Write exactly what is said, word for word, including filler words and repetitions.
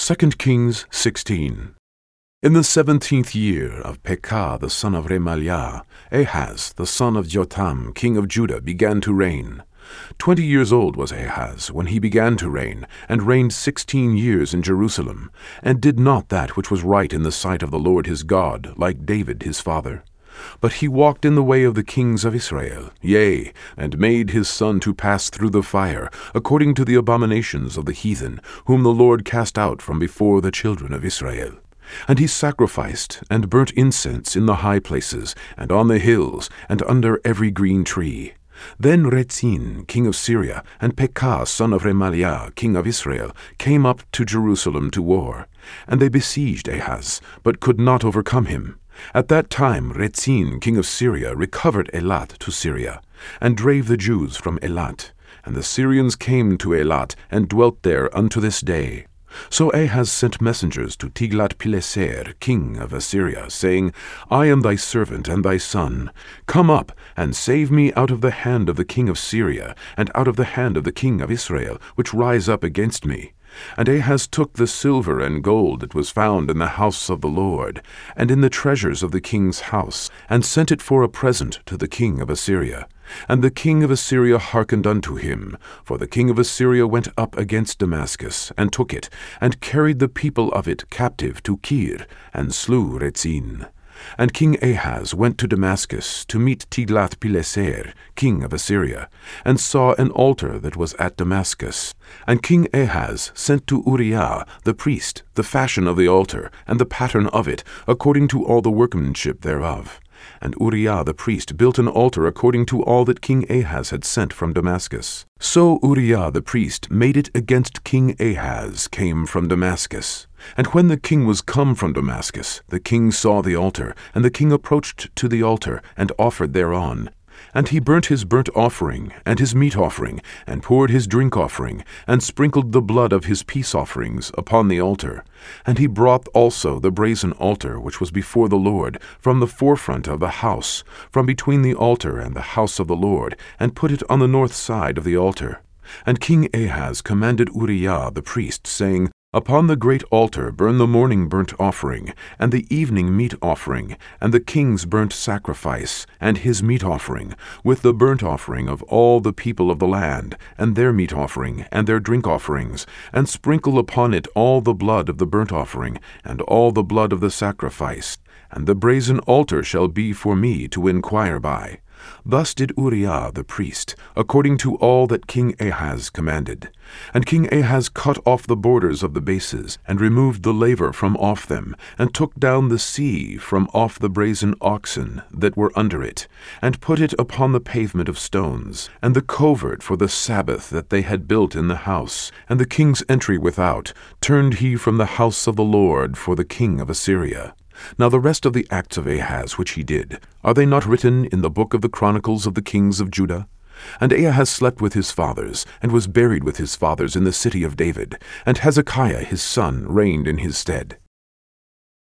Second Kings sixteen. In the seventeenth year of Pekah the son of Remaliah, Ahaz the son of Jotham king of Judah began to reign. Twenty years old was Ahaz when he began to reign, and reigned sixteen years in Jerusalem, and did not that which was right in the sight of the Lord his God, like David his father. But he walked in the way of the kings of Israel, yea, and made his son to pass through the fire, according to the abominations of the heathen, whom the Lord cast out from before the children of Israel. And he sacrificed and burnt incense in the high places, and on the hills, and under every green tree. Then Rezin king of Syria, and Pekah son of Remaliah king of Israel, came up to Jerusalem to war. And they besieged Ahaz, but could not overcome him. At that time Rezin king of Syria recovered Elat to Syria, and drave the Jews from Elat. And the Syrians came to Elat, and dwelt there unto this day. So Ahaz sent messengers to Tiglath-Pileser king of Assyria, saying, I am thy servant and thy son. Come up, and save me out of the hand of the king of Syria, and out of the hand of the king of Israel, which rise up against me. And Ahaz took the silver and gold that was found in the house of the Lord, and in the treasures of the king's house, and sent it for a present to the king of Assyria. And the king of Assyria hearkened unto him, for the king of Assyria went up against Damascus, and took it, and carried the people of it captive to Kir, and slew Rezin. And King Ahaz went to Damascus to meet Tiglath-Pileser, king of Assyria, and saw an altar that was at Damascus. And King Ahaz sent to Uriah the priest the fashion of the altar, and the pattern of it, according to all the workmanship thereof. And Uriah the priest built an altar according to all that King Ahaz had sent from Damascus. So Uriah the priest made it against King Ahaz came from Damascus. And when the king was come from Damascus, the king saw the altar, and the king approached to the altar, and offered thereon. And he burnt his burnt offering, and his meat offering, and poured his drink offering, and sprinkled the blood of his peace offerings upon the altar. And he brought also the brazen altar which was before the Lord, from the forefront of the house, from between the altar and the house of the Lord, and put it on the north side of the altar. And King Ahaz commanded Uriah the priest, saying, Upon the great altar burn the morning burnt offering, and the evening meat offering, and the king's burnt sacrifice, and his meat offering, with the burnt offering of all the people of the land, and their meat offering, and their drink offerings, and sprinkle upon it all the blood of the burnt offering, and all the blood of the sacrifice. And the brazen altar shall be for me to inquire by. Thus did Uriah the priest, according to all that King Ahaz commanded. And King Ahaz cut off the borders of the bases, and removed the laver from off them, and took down the sea from off the brazen oxen that were under it, and put it upon the pavement of stones, and the covert for the Sabbath that they had built in the house, and the king's entry without, turned he from the house of the Lord for the king of Assyria. Now the rest of the acts of Ahaz which he did, are they not written in the book of the Chronicles of the kings of Judah? And Ahaz slept with his fathers, and was buried with his fathers in the city of David, and Hezekiah his son reigned in his stead.